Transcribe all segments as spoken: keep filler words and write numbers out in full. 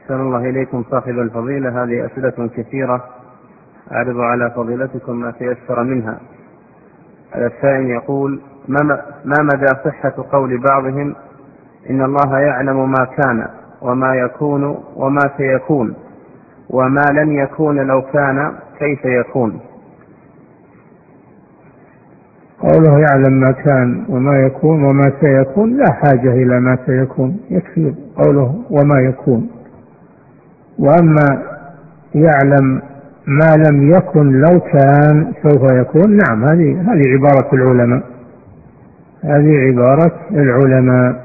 أحسن الله إليكم صاحب الفضيلة. هذه أسئلة كثيرة أعرض على فضيلتكم ما تيسر منها. السائل يقول: ما مدى صحة قول بعضهم إن الله يعلم ما كان وما يكون وما سيكون، وما لن يكون لو كان كيف يكون؟ قوله يعلم ما كان وما يكون وما سيكون لا حاجة إلى ما سيكون، يكفي قوله وما يكون. وأما يعلم ما لم يكن لو كان سوف يكون، نعم، هذه هذه عبارة العلماء، هذه عبارة العلماء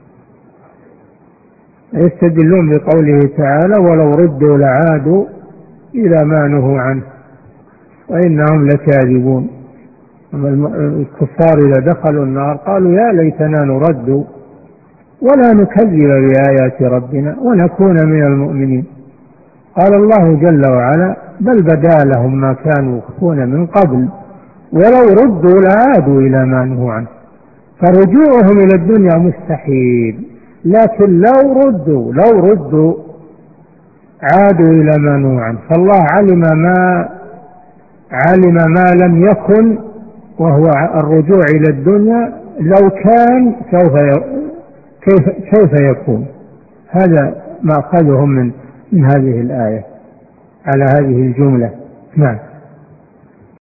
يستدلون بقوله تعالى: ولو ردوا لعادوا إلى ما نهوا عنه وإنهم لكاذبون. الكفار إذا دخلوا النار قالوا: يا ليتنا نرد ولا نكذب بآيات ربنا ونكون من المؤمنين. قال الله جل وعلا: بل بدا لهم ما كانوا يخفون من قبل ولو ردوا لعادوا إلى ما نهوا عنه. فرجوعهم إلى الدنيا مستحيل، لكن لو ردوا لو ردوا عادوا إلى ما نهوا عنه. فالله علم ما علم ما لم يكن، وهو الرجوع إلى الدنيا، لو كان سوف كيف كيف يكون. هذا ما أخذهم من من هذه الآية على هذه الجملة. نعم.